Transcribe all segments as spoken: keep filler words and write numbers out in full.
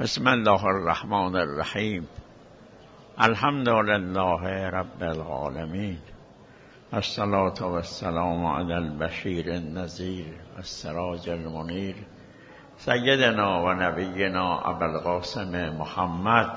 بسم الله الرحمن الرحیم. الحمد لله رب العالمین. الصلاة و السلام علی البشیر النذیر السراج المنیر سیدنا و نبینا ابوالقاسم محمد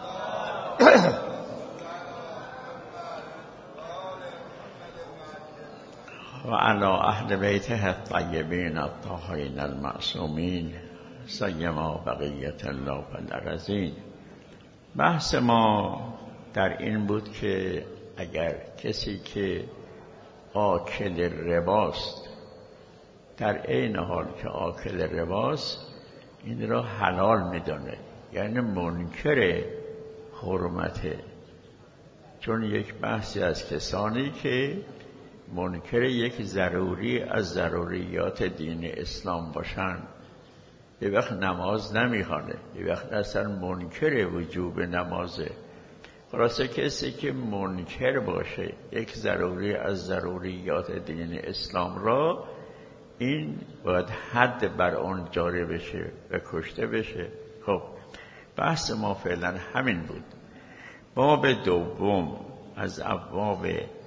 و علی اهل بیته الطیبین الطاهرین المعصومین سیما بقیت الله الارضین. بحث ما در این بود که اگر کسی که آکل رباست در عین حال که آکل رباست این را حلال میدونه، یعنی منکر حرمته، چون یک بحثی از کسانی که منکر یک ضروری از ضروریات دین اسلام باشن، یه وقت نماز نمیخوانه، یه وقت اصلا منکر وجوب نمازه. خلاصه کسی که منکر باشه یک ضروری از ضروریات دین اسلام را، این باید حد بر آن جاری بشه و کشته بشه. خب بحث ما فعلا همین بود. باب دوم از ابواب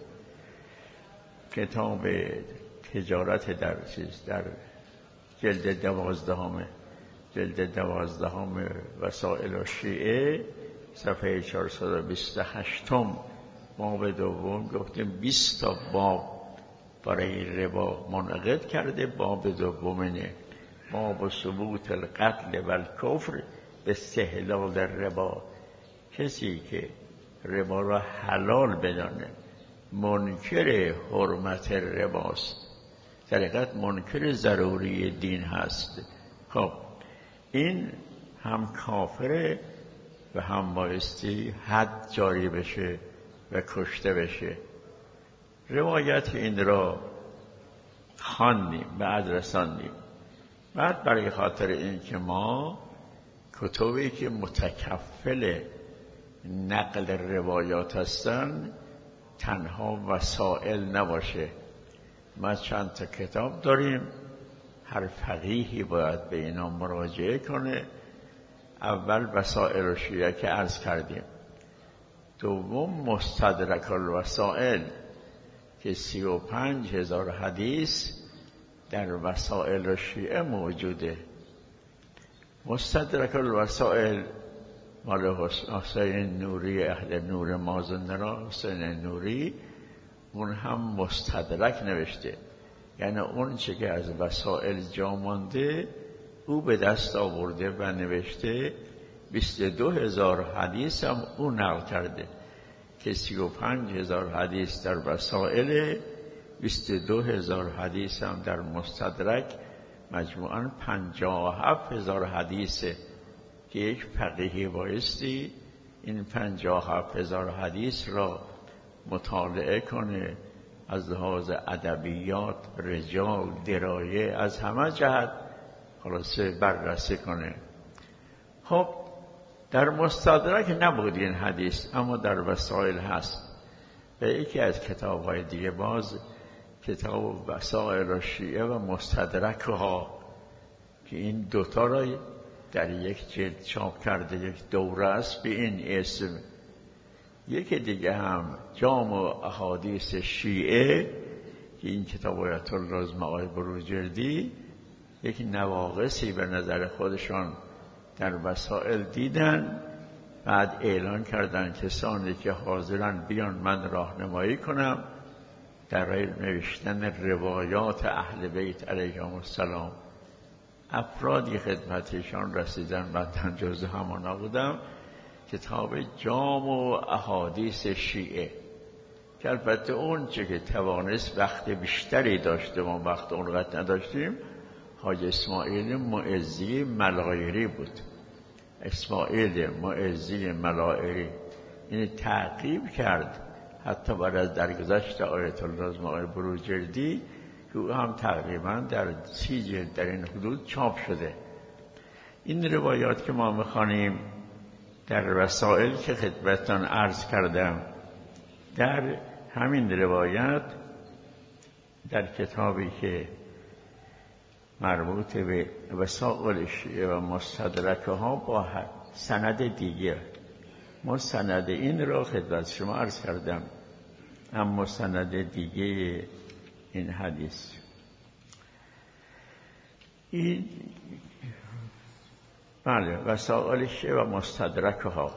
کتاب تجارت در چیز در جلد دوازدهم جلد دوازدهم وسائل الشیعه صفحه چهارصد و بیست و هشت باب دوم گفتیم بیست تا باب برای ربا منعقد کرده. باب دوم اینه، باب ثبوت القتل و الکفر به استحلال ربا. کسی که ربا را حلال بدانه منکر حرمت رباست، در حقیقت منکر ضروری دین هست. خب این هم کافره و هم بایستی حد جاری بشه و کشته بشه. روایت این را خواندیم، بعد رساندیم. بعد برای خاطر این که ما کتبی که متکفل نقل روایات هستن تنها وسائل نباشه، ما چند تا کتاب داریم، هر فقیهی باید به اینا مراجعه کنه. اول وسائل الشیعه که عرض کردیم، دوم مستدرک الوسائل که سی و پنج هزار حدیث در وسائل الشیعه موجوده. مستدرک الوسائل مال حسین نوری اهل نور مازندران، حسین نوری، اون هم مستدرک نوشته، یعنی اون چه که از وسائل جا مانده او به دست آورده و نوشته. بیست و دو هزار حدیث هم او نقل کرده که سی و پنج هزار حدیث در وسائل، بیست و دو هزار حدیث هم در مستدرک، مجموعاً پنجاه و هفت هزار حدیثه که یک فقیهی بایستی این پنجاه و هفت هزار حدیث را مطالعه کنه، از لحاظ ادبیات، رجال، درایه، از همه جهت خلاصه بررسی کنه. خب در مستدرک نبود این حدیث، اما در وسائل هست. و یکی از کتاب‌های دیگه باز کتاب وسائل الشیعه و مستدرک ها که این دوتا را در یک جلد چاپ کرده، یک دوره است به این اسم. یکی دیگه هم جامع احادیث شیعه که این کتاب آیت الله از مقای بروجردی، یک نواقصی به نظر خودشان در وسائل دیدن، بعد اعلان کردن کسانی که حاضرن بیان من راهنمایی کنم در نوشتن روایات اهل بیت علیهم السلام. افرادی خدمتشان رسیدن، من جز همانا بودم. کتاب جامع احادیث شیعه که البته اون چه که توانست وقت بیشتری داشته، ما وقت اونقدر نداشتیم. حاج اسماعیل معزی ملایری بود، اسماعیل معزی ملایری، این تعقیب کرد حتی بعد از درگذشت آیت الله از مقای بروجردی که او هم تقریبا در سی جلد در این حدود چاپ شده. این روایات که ما میخوانیم در وسائل که خدمتتان عرض کردم، در همین روایت در کتابی که مربوط به وسائل شیعه و مستدرکه ها با سند دیگه. ما سند این را خدمت شما عرض کردم، اما سند دیگه این حدیث این بله وسائل شیعه و مستدرکه ها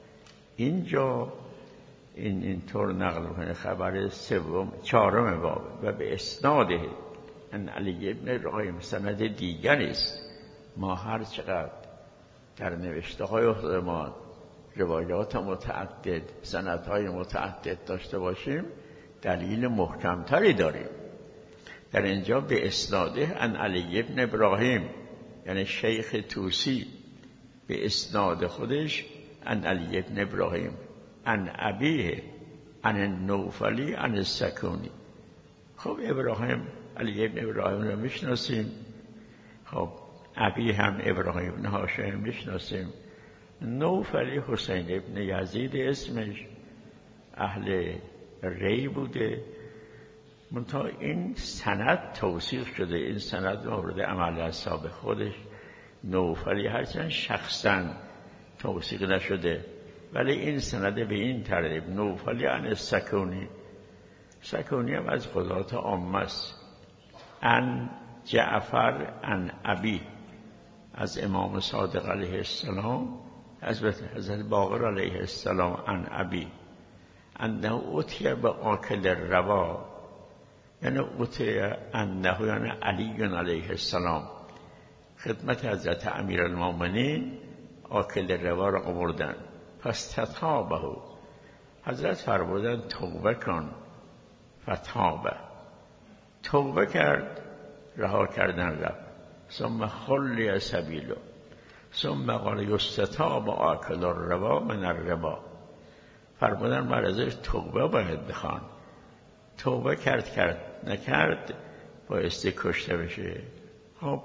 اینجا این اینطور نقل می‌کنه. خبر سوم چهارم باب و به اسناده ان علی ابن ابراهیم سند دیگری است. ما هر چقدر در نوشته های ما روایات متعدد سندهای متعدد داشته باشیم دلیل محکمتری داریم. در اینجا به اسناده ان علی ابن ابراهیم یعنی شیخ طوسی به اسناد خودش ان علی ابن ابراهیم ان ابیه ان نوفلی ان سکونی. خب ابراهیم علی ابن ابراهیم رو میشناسیم، خب ابی هم ابراهیم ابن هاشم میشناسیم، نوفلی حسین ابن یزید اسمش، اهل ری بوده. منتها این سند توثیق شده، این سند مورد عمل اصحاب خودش نوفلی هرچند شخصا توثیق نشده، ولی این سند به این ترتیب نوفلی عن سکونی. سکونی هم از قضات عامه است. ان جعفر ان ابی از امام صادق علیه السلام، از حضرت باقر علیه السلام ان ابی انه اوتیه به آکل روا، یعنی اوتیه انه یعنی علی علیه السلام خدمت حضرت امیرالمومنین آکل روا را آوردن. پس تتابه حضرت فرمودن توبه کن، فتابه توبه کرد، رها کردن رفت. ثم خلی سبیلو ثم قال یستتاب آکل الربا من الربا. فرمودن من ازش توبه باید بخوان. توبه کرد کرد نکرد بایستی کشته بشه. خب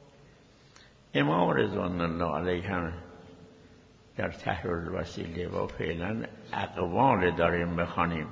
امام رضوان الله علیه هم در تحریر الوسیله و فعلا اقوال داریم بخوانیم.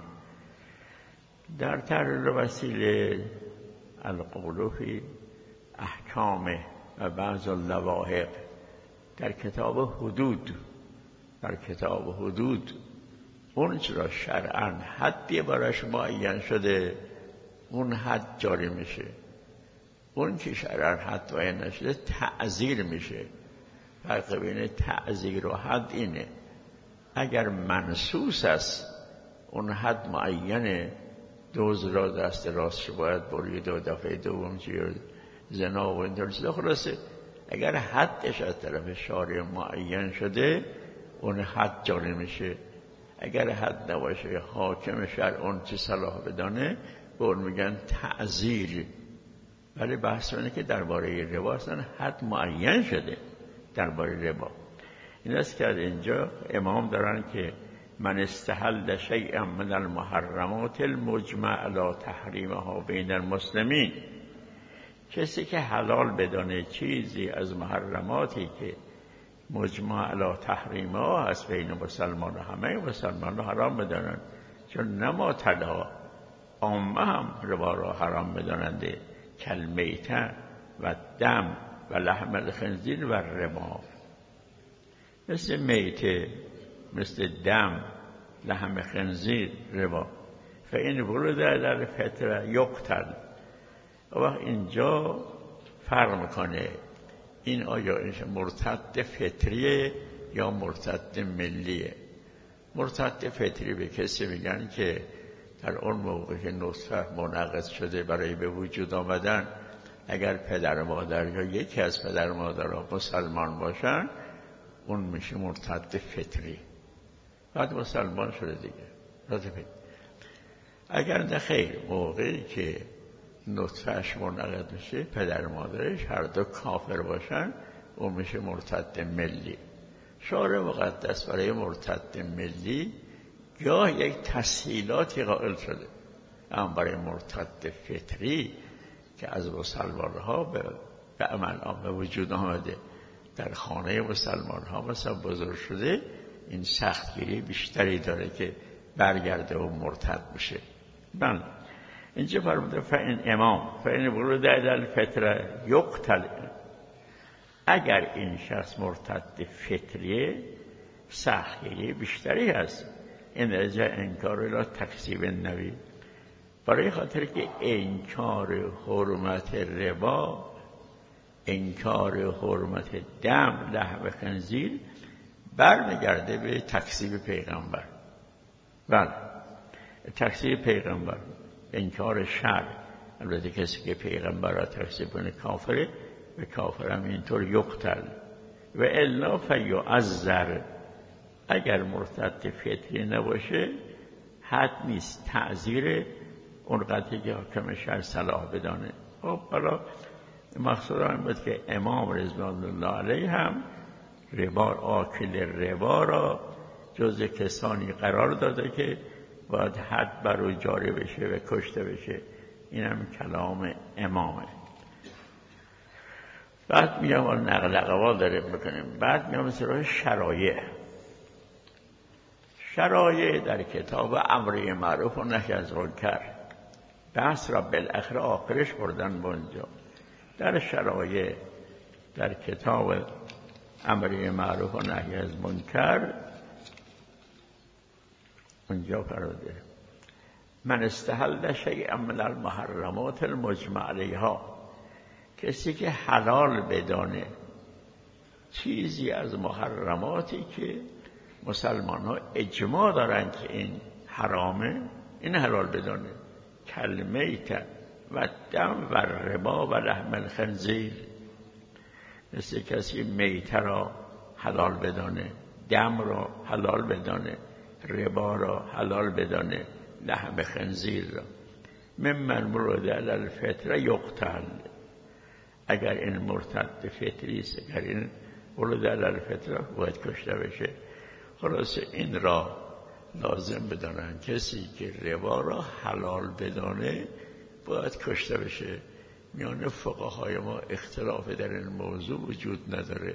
در تحریر الوسیله القول فی احکام و بعض اللواحق در کتاب حدود، در کتاب حدود اون چرا شرعاً حدی براش معین شده اون حد جاری میشه، اون که شرعاً حد معین نشده تعزیر میشه. فرق بین تعزیر و حد اینه، اگر منصوص است اون حد معینه، دوز را دست راستش باید برید و دفعه دوم چیه زنا و اینطور چیزا. خلاصه اگر حدش از طرف شارع معین شده اون حد جاری میشه. اگر حد نباشه حاکم شرع اون چی صلاح بدانه به اون میگن تعزیر. ولی بحث اینه که درباره ربا اصلا حد معین شده. درباره ربا این است که اینجا امام دارن که من استحل شیئا من المحرمات المجمع علی تحریمها بین المسلمین، کسی که حلال بدانه چیزی از محرماتی که مجمع علی تحریمها هست بین مسلمان و همه مسلمان حرام بدانند، چون نما تلا عامه هم ربا را حرام بداننده، کلمیته و دم و لحم الخنزیر و ربا، مثل میته، مثل دم، لحم خنزیر، ربا. فین ورود در فطره یقتل. و اینجا فرق میکنه این آیا مرتد فطریه یا مرتد ملیه. مرتد فطری به کسی میگن که در اون موقع که نطفه منعقد شده برای به وجود آمدن، اگر پدر مادر یا یکی از پدر مادرها مسلمان باشن اون میشه مرتد فطری، بعد مسلمان شده دیگه. اگر نه خیر، موقعی که نطفهش منعقد میشه پدر مادرش هر دو کافر باشن اون میشه مرتد ملی. شارع مقدس برای مرتد ملی گاه یک تسهیلاتی قائل شده، اما برای مرتد فطری که از مسلمان‌ها به به عمل آمده وجود آمده، در خانه مسلمان‌ها مثلا بزرگ شده، این سختگیری بیشتری داره که برگرده و مرتد بشه. بله اینجا فرموده فإن امام فإن ورود الفطره یقتل. اگر این شخص مرتد فطریه سختگیری بیشتری هست. این درجه انکار الی تکذیب النبی، برای خاطر که انکار حرمت ربا، انکار حرمت دم لحم خنزیر برمیگرده به تکذیب پیغمبر. بله، تکذیب پیغمبر، انکار شر. البته کسی که پیغمبر را تکذیب کنه کافره، و کافر هم اینطور یقتل. و الا فیعذر، اگر مرتد فطری نباشه حد نیست تعزیر اونقدر که حاکم شهر صلاح بدانه. خب حالا مقصود هم بود که امام رضوان الله علیه هم ربا، آکل ربا را جز کسانی قرار داده که باید حد بر او جاری بشه و کشته بشه. این هم کلام امامه. بعد میام آن نقل اقوال داریم بکنیم. بعد میام سراغ شرایع. شرایع در کتاب امر معروف و نهی از منکر، بحث را بالاخره آخرش بردن بونجا. در شرایع در کتاب امر معروف و نهی از منکر اونجا فرموده من استحل شیئا من المحرمات المجمع علیها، کسی که حلال بدانه چیزی از محرماتی که مسلمان ها اجماع دارن که این حرامه، این حلال بدانه، کلمیت و دم و ربا و لحم الخنزیر. مثل کسی میته را حلال بدانه، دم را حلال بدانه، ربا را حلال بدانه، لحم خنزیر را. ممن مرود علی الفطره یقتل، اگر این مرتد فطری است، اگر این مرود علی الفطره باید کشته بشه. خلاص این را لازم بدانن کسی که ربا را حلال بدانه باید کشته بشه. میان فقهای ما اختلاف در این موضوع وجود نداره،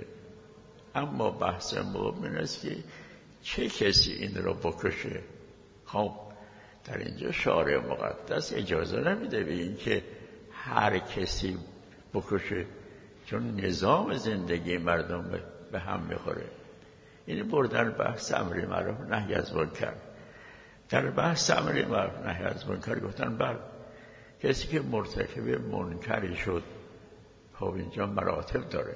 اما بحث مهم است که چه کسی این را بکشه. خب در اینجا شارع مقدس اجازه نمیده به این که هر کسی بکشه، چون نظام زندگی مردم به هم میخوره. این بردن بحث امر معروف نهی از منکر. در بحث امر معروف نهی از منکر گفتن بر کسی که مرتکب منکری شد، خب اینجا مراتب داره.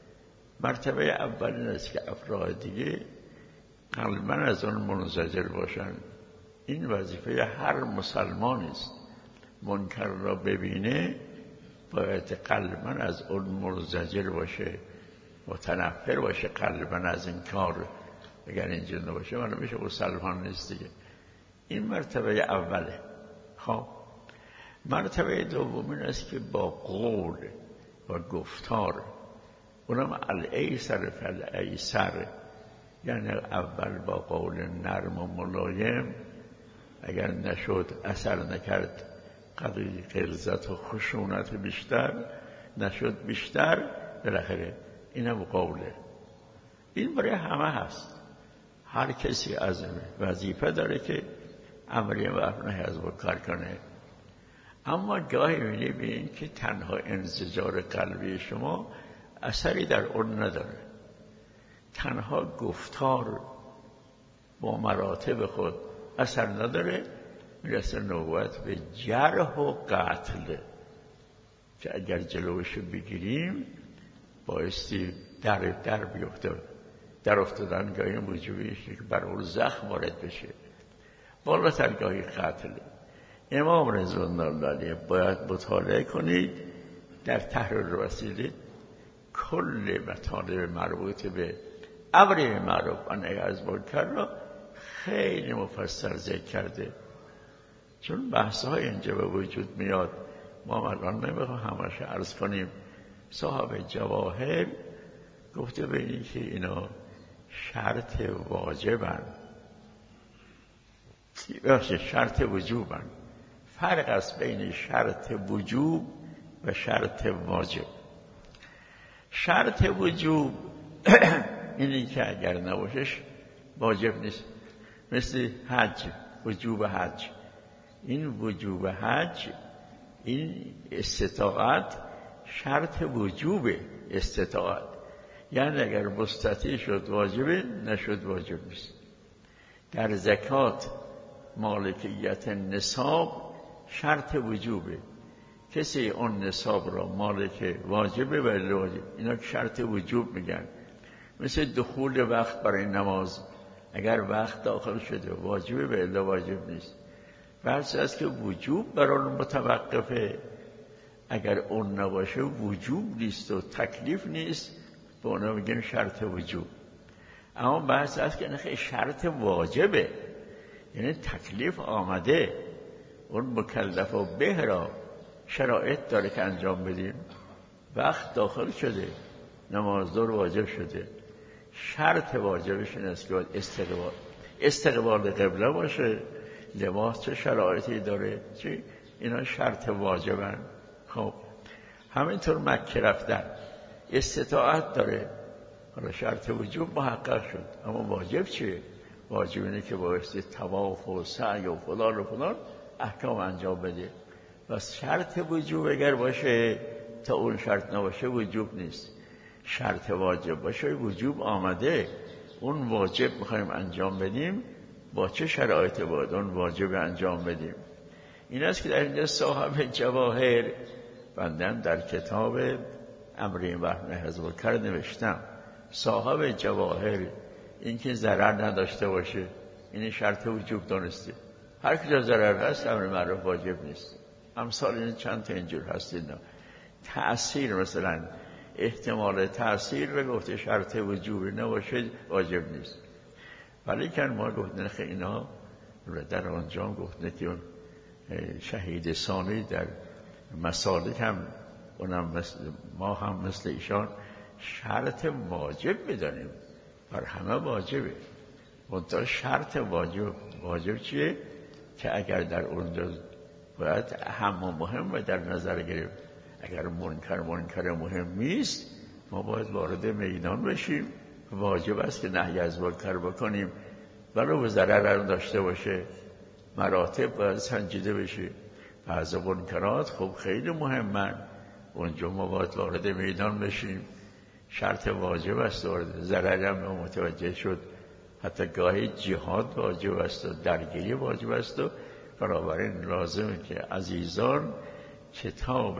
مرتبه اول این است که افراد دیگه قلباً از اون منزجر باشن. این وظیفه هر مسلمانی است. منکر را ببینه باید قلباً از اون منزجر باشه، متنفر باشه قلباً از این کار. اگر اینجا نباشه من میشه مسلمان نیست دیگه. این مرتبه اوله. خب مرتبه دوم این است که با قول و گفتار، اونم الایسر فالایسر، یعنی اول با قول نرم و ملایم، اگر نشد اثر نکرد قدری غلظت و خشونت بیشتر، نشد بیشتر، بالاخره اینم قوله. این برای همه هست. هر کسی از وظیفه داره که امر معروف نهی از منکر کنه. اما گاهی می‌بینیم که تنها انزجار قلبی شما اثری در اون نداره، تنها گفتار با مراتب خود اثر نداره، میرسه نوبت به جرح و قتل که اگر جلوش بگیریم بایستی در در بیفته. در افتادن گاهی موجبی که بر اون زخم وارد بشه، بالاتر گاهی قتل. امام رضوان الله علیه باید مطالعه کنید در تحریر وسیله کل مطالب مربوط به امر معروف و نهی از منکر را خیلی مفصل ذکر کرده. چون بحث های اینجا به وجود میاد، ما الان نمیخوام همش عرض کنیم. صاحب جواهر گفته بینید که اینا شرط واجبن، شرط وجوبن. فرق است بین شرط وجوب و شرط واجب. شرط وجوب اینی که اگر نباشش واجب نیست، مثل حج، وجوب حج. این وجوب حج، این استطاعت شرط وجوب استطاعت، یعنی اگر مستطیع شد واجبه، نشد واجب نیست. در زکات مالکیت نصاب شرط وجوبه، کسی اون نصاب را مالک واجبه ولی واجب، اینا شرط وجوب میگن. مثل دخول وقت برای نماز، اگر وقت داخل شده واجبه ولی واجب نیست. بحث است که وجوب برای اون متوقفه، اگر اون نباشه وجوب نیست و تکلیف نیست، به اونا میگن شرط وجوب. اما بحث است که نخیر شرط واجبه، یعنی تکلیف آمده، اون مکلف و به را شرایط داره که انجام بدیم. وقت داخل شده، نماز ظهر واجب شده، شرط واجبش این است که استقبال استقبال قبله باشه، لباس چه شرایطی داره، چی؟ اینا شرط واجبن. خب همینطور مکه رفتن استطاعت داره، حالا شرط وجوب محقق شد، اما واجب چیه؟ واجب اینه که بایستی طواف و سعی و فلان و فلان احکام انجام بده. بس شرط وجوب اگر باشه، تا اون شرط نباشه وجوب نیست. شرط واجب باشه وجوب آمده، اون واجب میخوایم انجام بدیم، با چه شرایط باید اون واجب انجام بدیم؟ این است که در اینجا صاحب جواهر، بندم در کتاب امر وحن حزب کرد نوشتم، صاحب جواهر این که ضرر نداشته باشه این شرط وجوب دانسته. هر کجا ضرر هست امر معروف واجب نیست. امثال این چند تا اینجور هست. اینا تأثیر، مثلا احتمال تأثیر رو گفته شرط وجوبی نباشه واجب نیست. ولی که ما گفتن که اینا در آنجا گفتن که اون شهید ثانی در مسالک هم اونم مثل ما هم مثل ایشان شرط واجب بدانیم، بر همه واجبه. منتها شرط واجب واجب چیه؟ که اگر در اونجا باید هم مهم در نظر گرفت. اگر منکر منکر مهم نیست، ما باید وارد میدان بشیم. واجب است که نهی از منکر بکنیم، ولو به ضرر داشته باشه. مراتب باید سنجیده بشه. بعض منکرات خب خیلی مهمن، اونجا ما باید وارد میدان بشیم. شرط واجب است، وارد ضرر هم متوجه شد. حتی گاهی جهاد واجب است و درگیری واجب است و بنابراین لازمه که عزیزان کتاب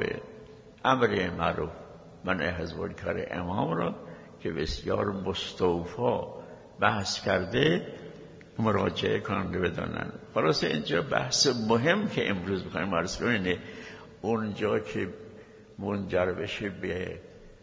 امر معروف منع از منکر امام را که بسیار مستوفا بحث کرده مراجعه کننده بدانند. خلاص اینجا بحث مهم که امروز بخوایم عرض کنیم، اونجا که منجر بشه به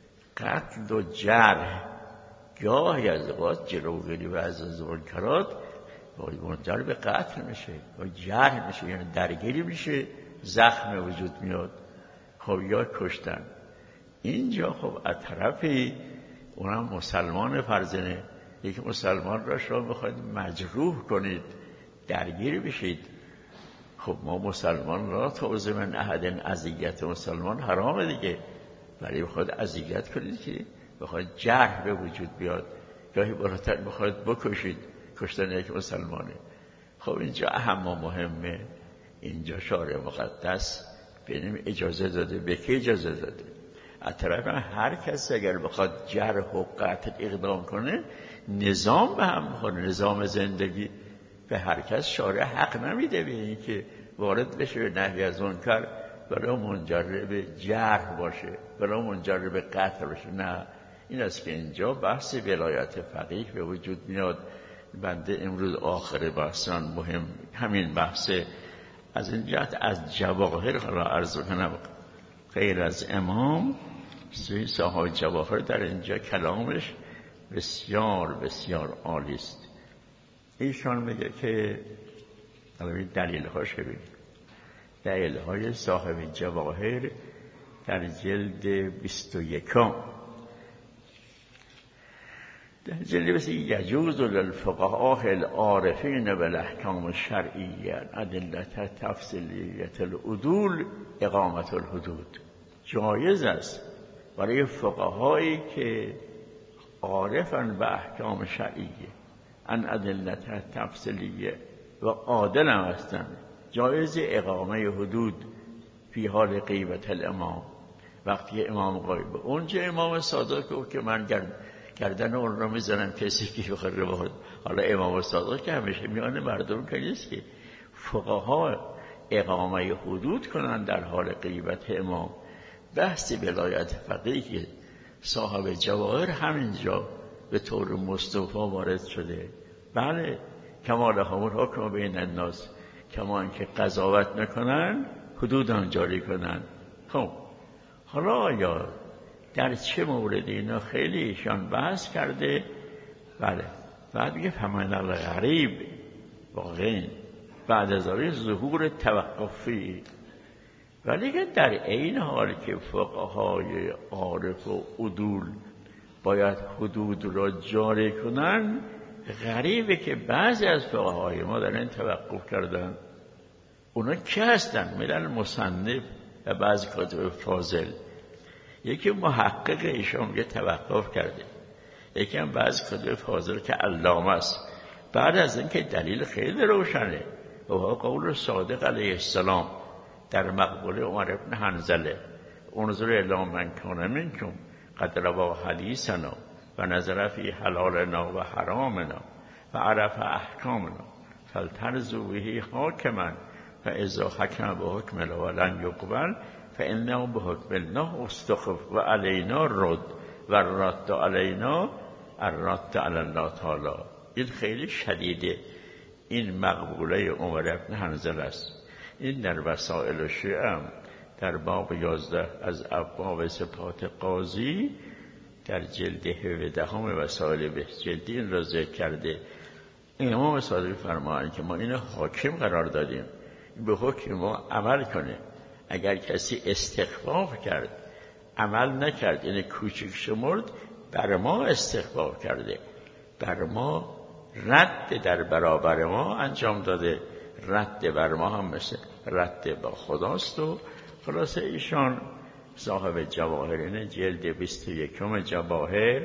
قتل و جرح، گاهی از اوقات جلوگیری و از منکرات منجر به قتل میشه و جرح میشه، یعنی درگیری میشه، زخم وجود میاد، خب یا کشتن. اینجا خب از طرفی اونم مسلمان فرزنه، یک مسلمان را شما بخواید مجروح کنید، درگیر بشید، خب ما مسلمان را توزیع من احد اذیت مسلمان حرامه دیگه، ولی بخواید اذیت کنید که بخواید جرح به وجود بیاد، گاهی بالاتر بخواید بکشید، کشتن یک مسلمانه. خب اینجا اهم و مهمه، اینجا شارع مقدس ببینیم اجازه داده. به کی اجازه داده؟ از طرف هر کس اگر بخواد جرح و قتل اقدام کنه، نظام به هم میخوره، نظام زندگی به هر کس شارع حق نمیده به این که وارد بشه به نهی از منکر ولی منجر به جرح باشه، ولی منجر به قتل باشه. نه، این است که اینجا بحث ولایت فقیه به وجود میاد. بنده امروز آخر بحثان مهم همین بحثه. از این جهت از جواهر را عرض کنم، غیر از امام سوی صاحب جواهر در اینجا کلامش بسیار بسیار عالی است. ایشان میگه که دلیل هاش ببینید، دلیل های صاحب جواهر در جلد بیست و یکم در جلد بیست یجوز للفقهاء العارفین بالاحکام الشرعیه ادلة تفصیلیه العدول اقامت الحدود. جایز است برای فقهایی که عارفن به احکام شرعیه، ان ادلة تفصیلیه و عادل هم هستن، جایز اقامه حدود فی حال غیبت الامام، وقتی امام غایبه. اونجا امام صادق گفت که من گردن اون رو میزنم کسی که بخوره بخوره. حالا امام صادق که همیشه میان مردم که نیست که فقها اقامه حدود کنن در حال غیبت امام. بحث ولایت فقیه که صاحب جواهر همینجا به طور مصطفی وارد شده. بله، کما لهم الحکم بین الناس، کما اینکه قضاوت میکنن حدود آن جاری کنن. خب حالا آیا در چه مورد اینا خیلی ایشان بحث کرده؟ بله، بعد میگه فمن الغریب، واقعا بعد از آن ظهور توقفی، ولی که در این حال که فقهای عارف و عدول باید حدود را جاری کنن، غریبه که بعضی از فقهای ما در این توقف کردن. اونا کی هستن؟ میرن مصنف و بعضی کاتب فاضل. یکی محقق ایشان میگه توقف کرده، یکی هم بعضی کاتب فاضل که علامه است. بعد از اینکه دلیل خیلی روشنه و قول صادق علیه السلام در مقبوله عمر بن حنظله، انظر الی من کان منکم قد روا حدیثنا و نظر فی حلالنا و حرامنا و عرف احکامنا فلترزوا به حاکما فاذا حکم بحکم الله ولن یقبل فانه بحکم الله استخف و علینا رد و رد علینا الرد علی الله تعالی. این خیلی شدیده. این مقبوله عمر بن حنظله است. این در وسائل شیعه در باب یازده از ابواب صفات قاضی در جلد هفدهم وسائل به جلدی این را ذکر کرده. امام صادق فرمایند که ما اینو حاکم قرار دادیم، به حکم ما عمل کنه. اگر کسی استخفاف کرد، عمل نکرد، یعنی کوچک شمرد، بر ما استخفاف کرده، بر ما رد در برابر ما انجام داده. رد بر ما هم مثل رد با خداست. و خلاصه ایشان صاحب جواهرین جلد بیست و یکم جواهر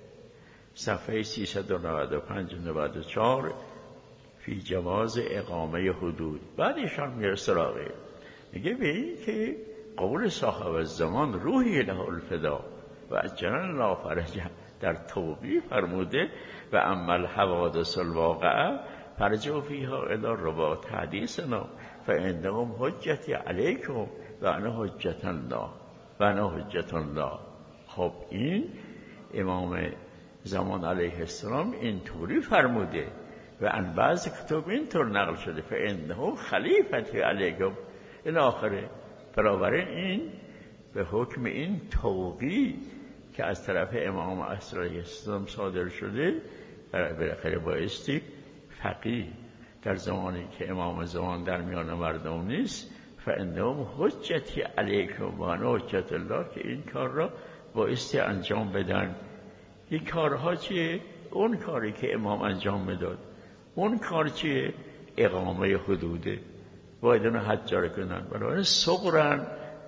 صفحه سیصد و نود و پنج نود و چهار فی جواز اقامه حدود. بعد ایشان میره سراغه، میگه به این که قول صاحب زمان روحی له الفدا و اجل الله فرجه در توبی فرموده و اما الحوادث الواقعه فرجو فیها الی رباط حدیثنا فانهم حجتی علیکم و انا حجت الله و انا حجت الله. خب این امام زمان علیه السلام اینطوری فرموده و ان بعض کتب اینطور نقل شده فانهم خلیفتی علیکم الی آخره. بنابراین این به حکم این توقی که از طرف امام علیه السلام صادر شده بالاخره بایستی فقیه در زمانی که امام زمان در میان مردم نیست فانهم حجتی علیکم و انا حجت الله، که این کار را بایستی انجام بدن. این کارها چیه؟ اون کاری که امام انجام میداد. اون کار چیه؟ اقامه حدوده، باید اونو حد جاری کنن. بنابراین صغرن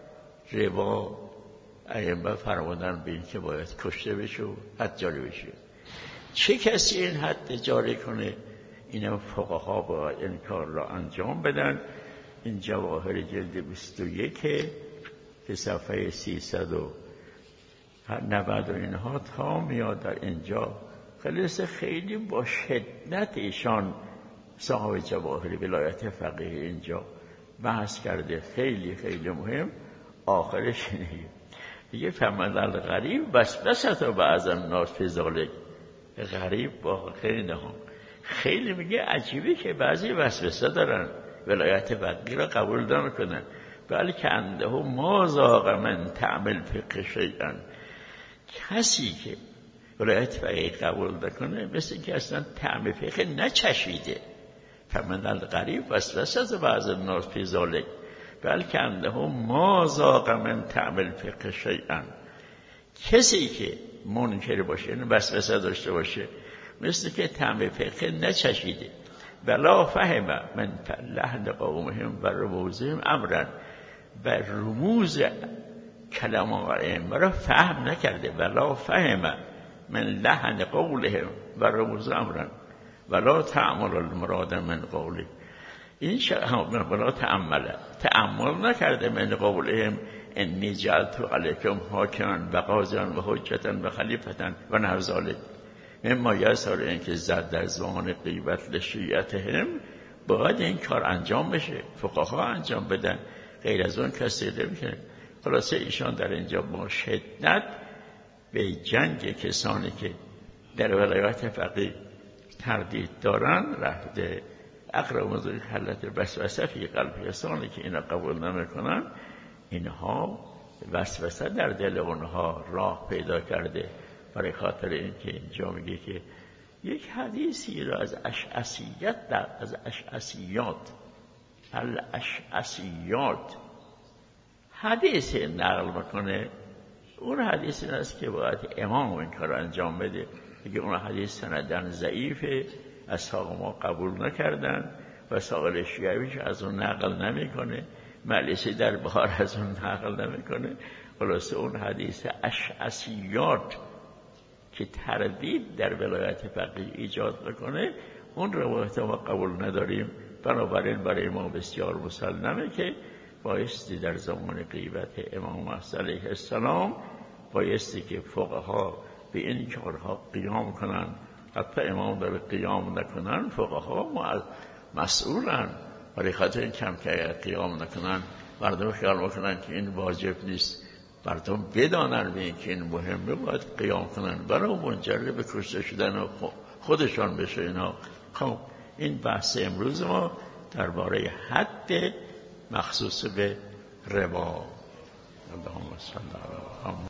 ربا ائمه فرمودن به این که باید کشته بشه و حد جاری بشه. چه کسی این حد جاری کنه؟ اینا فقها باید این کار را انجام بدن. این جواهر جلد بیست و یک که صفحه سیصد و نود و اینها تا میاد در اینجا خیلی خیلی با شدت ایشان صاحب جواهر ولایت فقیه اینجا بحث کرده. خیلی خیلی مهم. آخرش اینه دیگه فمن الغریب وسوسه بعض الناس فی ذلک. غریب با خیلی نه خیلی میگه عجیبه که بعضی وسوسه دارن ولایت فقیه را قبول نمیکنن، بلکه انده ما ذاق من تعمل فقه شیئا. کسی که ولایت فقیه قبول نکنه مثل که اصلا طعم فقه نچشیده. فمن الغریب وسوسه بعض الناس فی ذلک بلکه انده ما ذاق من تعمل فقه شیئا. کسی که منکر باشه، یعنی وسوسه داشته باشه، مثل که طعم فقه نچشیده. بلا فهم من لحن قومهم و رموزهم امرا، و رموز کلام ائمه را فهم نکرده. بلا فهم من لحن قولهم و رموز امرا ولا تعمل المراد من قوله. این شرح بنا تأمله تأمل نکرده من قولهم انی جعلت علیکم حاکما و قاضیا و حجتا و خلیفتا و نحو ذلک مما یسر این که زد در زمان غیبت لشیعتهم باید این کار انجام بشه، فقها انجام بدن، غیر از اون کسی نمیکنه. خلاصه ایشان در اینجا با شدت به جنگ کسانی که در ولایت فقیه تردید دارن رفته. اقرب موضوع حلت وسوسه فی قلب کسانی که اینا قبول نمیکنن، اینها وسوسه در دل اونها راه پیدا کرده. برای خاطر اینکه اینجا میگه که یک حدیثی را از اشعثیت در از اشعثیات الاشعثیات حدیث نقل میکنه. اون حدیث این است که باید امام این کار انجام بده. میگه اون حدیث سندن ضعیفه، اصحاب ما قبول نکردن و ساقل شیعویش از اون نقل نمیکنه، مجلسی در بهار از اون نقل نمیکنه. خلاصه اون حدیث اشعثیات که تردید در ولایت فقیه ایجاد میکنه، اون روایت ما قبول نداریم. بنابراین برای ما بسیار مسلمه که بایستی در زمان غیبت امام محض علیه السلام بایستی که فقها به این کارها قیام کنن. حتی امام داره قیام نکنن، فقها مسئولن. برای خاطر این کم که قیام نکنن مردم خیال میکنن که این واجب نیست. مردم بدانن به این که این مهمه باید قیام کنن، برای منجر به کشته شدن خودشان بشه اینا. خب این بحث امروز ما درباره حد مخصوص به ربا. اللهم صل علی محمد.